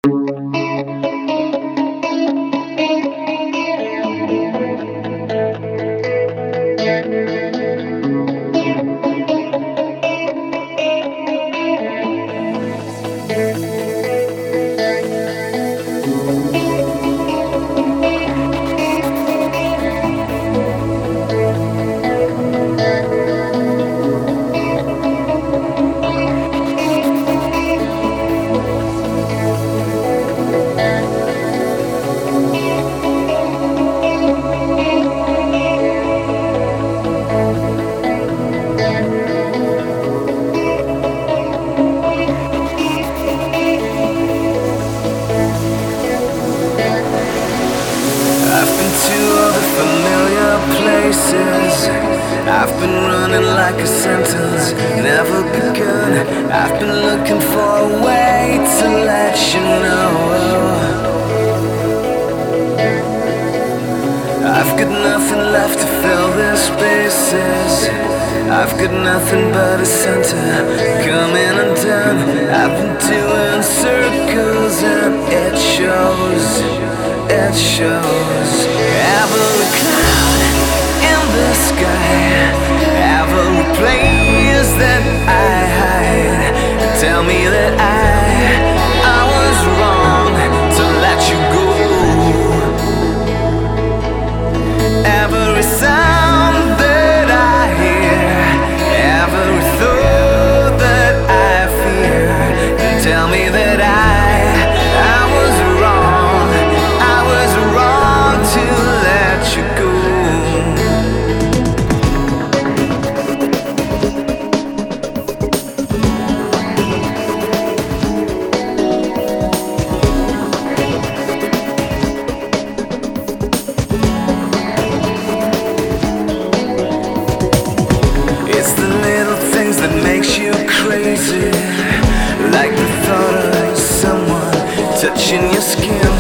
I've been running like a sentence, never begun. I've been looking for a way to let you know. I've got nothing left to fill the spaces. I've got nothing but a center, coming undone. I've been doing circles and it shows, it shows. Every cloud in the sky, every place that I hide, tell me that I was wrong to let you go. Every sound that I hear, every thought that I fear, tell me that I was wrong, I was wrong to let you go. That makes you crazy, like the thought of someone touching your skin.